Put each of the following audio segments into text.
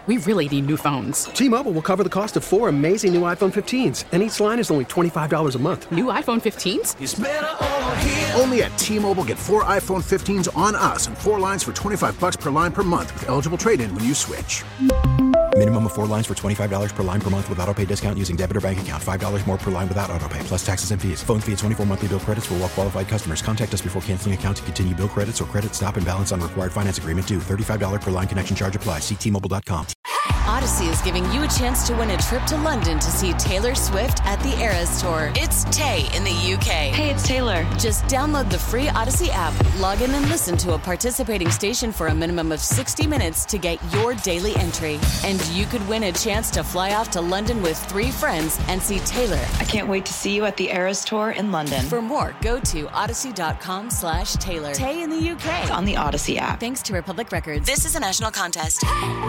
we really need new phones. T-Mobile will cover the cost of 4 amazing new iPhone 15s, and each line is only $25 a month. New iPhone 15s? It's better over here. Only at T-Mobile, get 4 iPhone 15s on us and 4 lines for $25 per line per month with eligible trade-in when you switch. Minimum of 4 lines for $25 per line per month with autopay discount using debit or bank account. $5 more per line without autopay, plus taxes and fees. Phone fee at 24 monthly bill credits for well-qualified customers. Contact us before canceling account to continue bill credits or credit stop and balance on required finance agreement due. $35 per line connection charge applies. See T-Mobile.com. Odyssey is giving you a chance to win a trip to London to see Taylor Swift at the Eras Tour. It's Tay in the UK. Hey, it's Taylor. Just download the free Odyssey app, log in and listen to a participating station for a minimum of 60 minutes to get your daily entry. And you could win a chance to fly off to London with 3 friends and see Taylor. I can't wait to see you at the Eras Tour in London. For more, go to odyssey.com/Taylor. Tay in the UK. It's on the Odyssey app. Thanks to Republic Records. This is a national contest.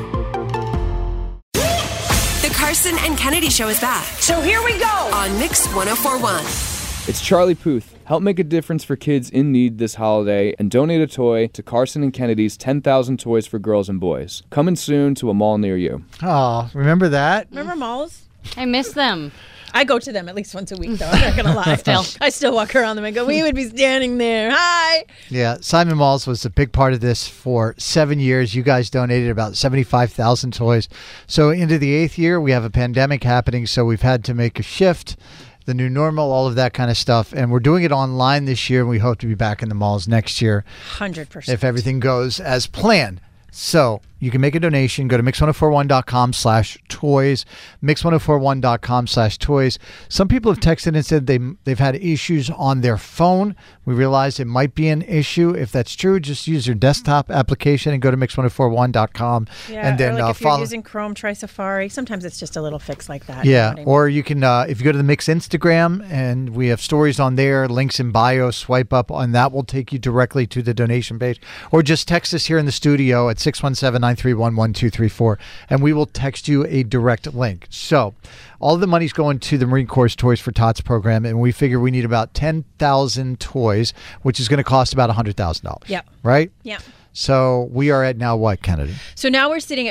The Carson and Kennedy Show is back. So here we go On Mix 104.1. It's Charlie Puth. Help make a difference for kids in need this holiday and donate a toy to Carson and Kennedy's 10,000 Toys for Girls and Boys. Coming soon to a mall near you. Oh, remember that? Remember malls? I miss them. I go to them at least once a week, though. I'm not going to lie. I still walk around them and go, we would be standing there. Hi. Yeah, Simon Malls was a big part of this for 7 years. You guys donated about 75,000 toys. So into the 8th year, we have a pandemic happening, so we've had to make a shift, the new normal, all of that kind of stuff. And we're doing it online this year, and we hope to be back in the malls next year. 100%. If everything goes as planned. So you can make a donation. Go to mix1041.com/toys, mix1041.com/toys. Some people have texted and said they've had issues on their phone. We realize it might be an issue. If that's true, just use your desktop application and go to mix1041.com. Yeah, and then or like if follow. you're using Chrome, try Safari. Sometimes it's just a little fix like that. Yeah, You know what I mean? or you can, if you go to the Mix Instagram, and we have stories on there, links in bio, swipe up, and that will take you directly to the donation page. Or just text us here in the studio at 617-931-1234, and we will text you a direct link. So all the money's going to the Marine Corps Toys for Tots program, and we figure we need about 10,000 toys, which is going to cost about $100,000. Yep. Right? Yeah. So we are at now what, Kennedy? So now we're sitting at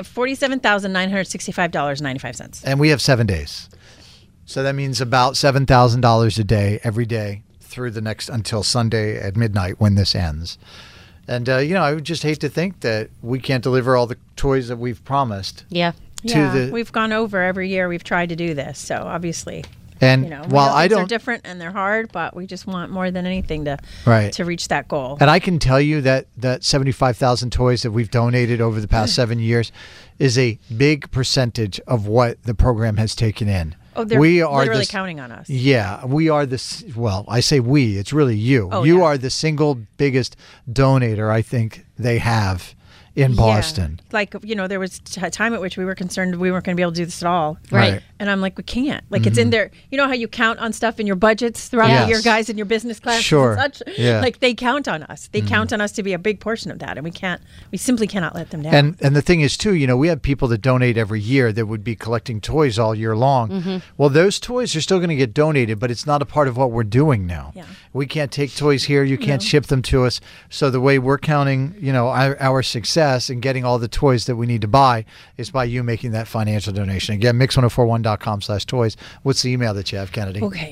$47,965.95. And we have 7 days. So that means about $7,000 a day, every day, through the next, until Sunday at midnight when this ends. And, I would just hate to think that we can't deliver all the toys that we've promised. Yeah. We've gone over every year. We've tried to do this. So obviously, and while I don't, they're different and they're hard, but we just want more than anything to reach that goal. And I can tell you that 75,000 toys that we've donated over the past 7 years is a big percentage of what the program has taken in. Oh, they're literally counting on us. Yeah, we are I say we, it's really you. Oh, you are the single biggest donator I think they have in Boston. Like, there was a time at which we were concerned we weren't going to be able to do this at all. Right. And I'm like, we can't. Like, it's in there. You know how you count on stuff in your budgets throughout the year, guys, in your business classes Sure. and such? Yeah. Like, they count on us. They count on us to be a big portion of that. And we simply cannot let them down. And the thing is, too, we have people that donate every year that would be collecting toys all year long. Mm-hmm. Well, those toys are still going to get donated, but it's not a part of what we're doing now. Yeah. We can't take toys here. You can't ship them to us. So the way we're counting, our success and getting all the toys that we need to buy is by you making that financial donation. Again, mix1041.com/toys. What's the email that you have, Kennedy? Okay.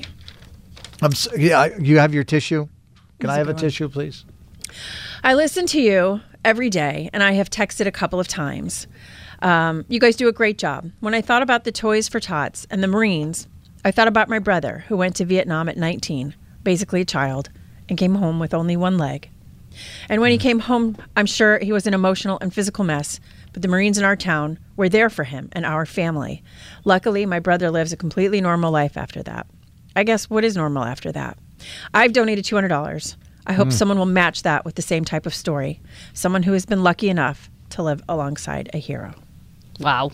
You have your tissue? Can I have a one. tissue, please? I listen to you every day, and I have texted a couple of times. You guys do a great job. When I thought about the Toys for Tots and the Marines, I thought about my brother who went to Vietnam at 19, basically a child, and came home with only one leg. And when he came home, I'm sure he was an emotional and physical mess, but the Marines in our town were there for him and our family. Luckily, my brother lives a completely normal life after that. I guess what is normal after that? I've donated $200. I hope someone will match that with the same type of story. Someone who has been lucky enough to live alongside a hero. Wow.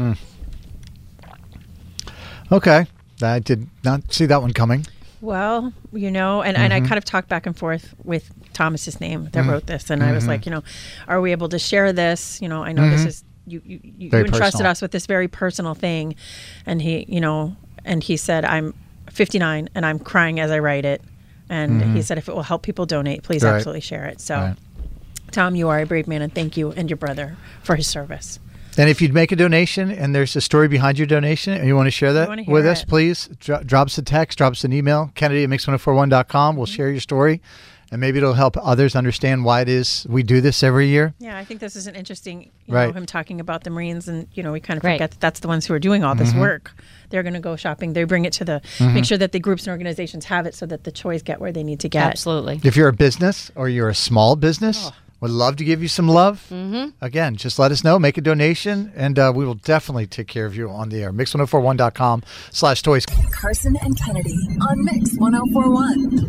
Okay. I did not see that one coming. Well, and I kind of talked back and forth with Thomas's name that wrote this, and I was like, are we able to share this? I know this is you entrusted personal. us with this very personal thing, and he said, I'm 59 and I'm crying as I write it, and he said if it will help people donate, please absolutely share it. So, Tom, you are a brave man, and thank you and your brother for his service. And if you'd make a donation and there's a story behind your donation and you want to share that with us, please drop us a text, drop us an email, Kennedy@mix1041.com. We'll share your story, and maybe it'll help others understand why it is we do this every year. Yeah, I think this is an interesting, you know, him talking about the Marines, and, you know, we kind of forget that that's the ones who are doing all this work. They're going to go shopping. They bring it to the, make sure that the groups and organizations have it so that the toys get where they need to get. Absolutely. If you're a business or you're a small business, would love to give you some love. Again, just let us know, make a donation, and we will definitely take care of you on the air. Mix1041.com/toys. Carson and Kennedy on Mix 1041.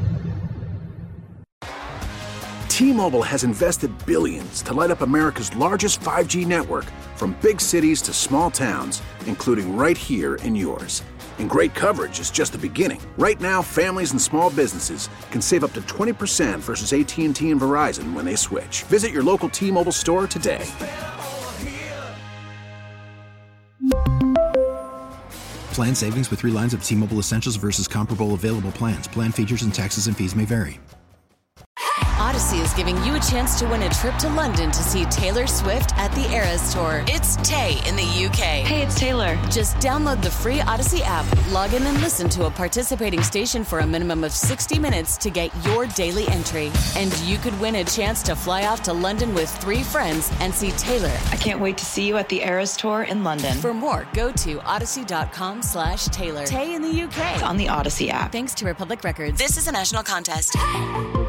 T-Mobile has invested billions to light up America's largest 5G network, from big cities to small towns, including right here in yours. And great coverage is just the beginning. Right now, families and small businesses can save up to 20% versus AT&T and Verizon when they switch. Visit your local T-Mobile store today. Plan savings with 3 lines of T-Mobile Essentials versus comparable available plans. Plan features and taxes and fees may vary. Odyssey is giving you a chance to win a trip to London to see Taylor Swift at the Eras Tour. It's Tay in the UK. Hey, it's Taylor. Just download the free Odyssey app, log in and listen to a participating station for a minimum of 60 minutes to get your daily entry. And you could win a chance to fly off to London with 3 friends and see Taylor. I can't wait to see you at the Eras Tour in London. For more, go to odyssey.com/Taylor. Tay in the UK. It's on the Odyssey app. Thanks to Republic Records. This is a national contest.